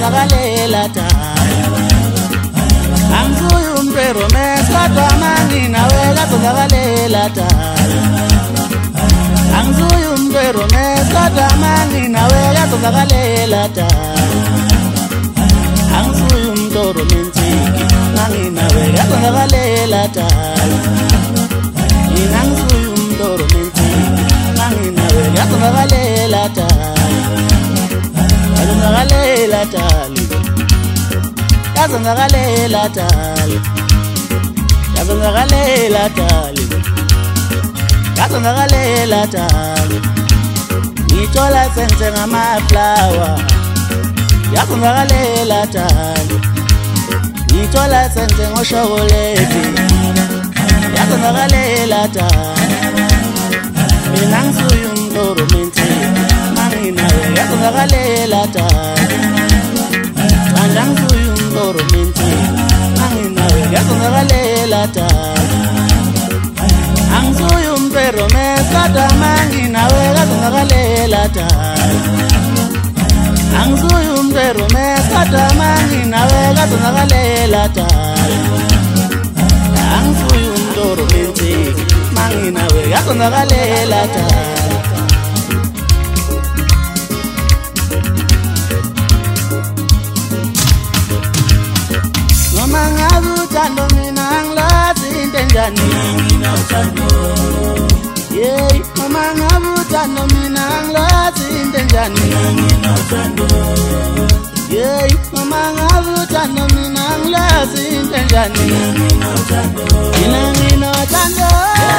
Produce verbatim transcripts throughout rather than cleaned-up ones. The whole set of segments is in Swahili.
Yazongakalela tala Angisuye umntero mesadwa mangina we yazongakalela tala Angisuye umntero mesadwa mangina we yazongakalela tala Angisuye umntoro mentiki mangina we yazongakalela tala Angisuye umntoro mentiki mangina we yazongakalela tala Yazongakalela tala Yazongakalela tala Yazongakalela tala Yazongakalela tala Ngithola senze ngama-flower Yazongakalela tala Ngithola senze ngoshokoledi Yazongakalela tala Mina ngisuye umntoro mentiki mangina we yazongakalela tala Manje ngisuye umntoro mentiki mangina we yazongakalela tala Angisuye umntero mesadwa mangina we yazongakalela tala Angisuye umntero mesadwa mangina we yazongakalela tala Angisuye umntoro mentiki mangina we yazongakalela tala Noma ngabe uthando mina angilazi into enjani mina uthando Yeah noma ngabe uthando mina angilazi into enjani mina uthando Yeah noma ngabe uthando mina angilazi into enjani mina uthando Mina mina uthando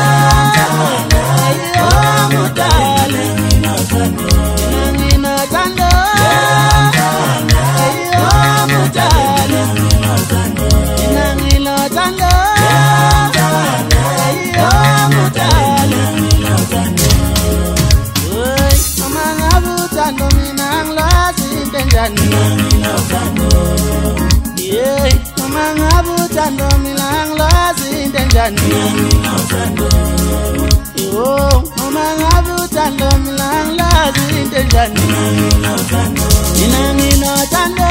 Ayo mutale mina uthando Mina mina uthando Ayo mutale mina uthando Mina mina uthando Ayo mutale mina uthando Oy mama ngabe uthando mina angilazi into enjani mina uthando Yeah mama ngabe uthando mina angilazi into enjani mina uthando Yo mama ngabe uthando mina angilazi into enjani mina uthando Mina mina uthando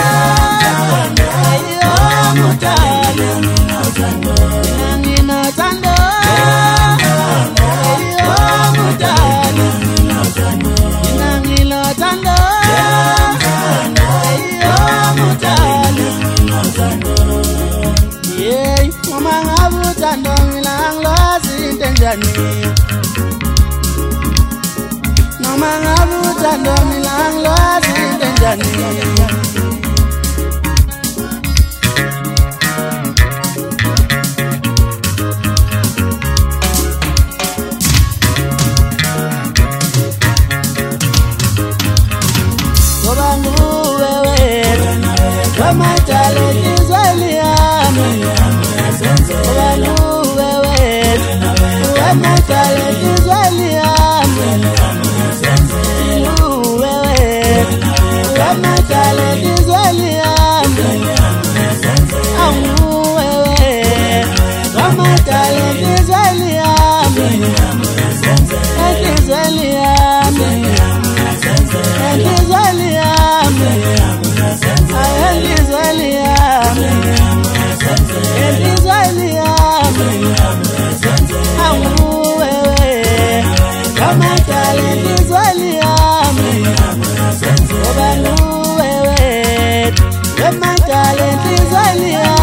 Ayo mutale mina uthando Mina mina uthando Ayo mutale mina uthando Mina mina uthando Ayo mutale mina uthando Yeah mama ngabe uthando mina angilazi into enjani Mama ngabe uthando mina angilazi into enjani Kama tale Israeliani Wanu wewe Kama tale Israeliani Lu wewe Kama tale Israeliani Amu wewe Kama tale Israeliani Israeliani Israeliani Kama talent Israeli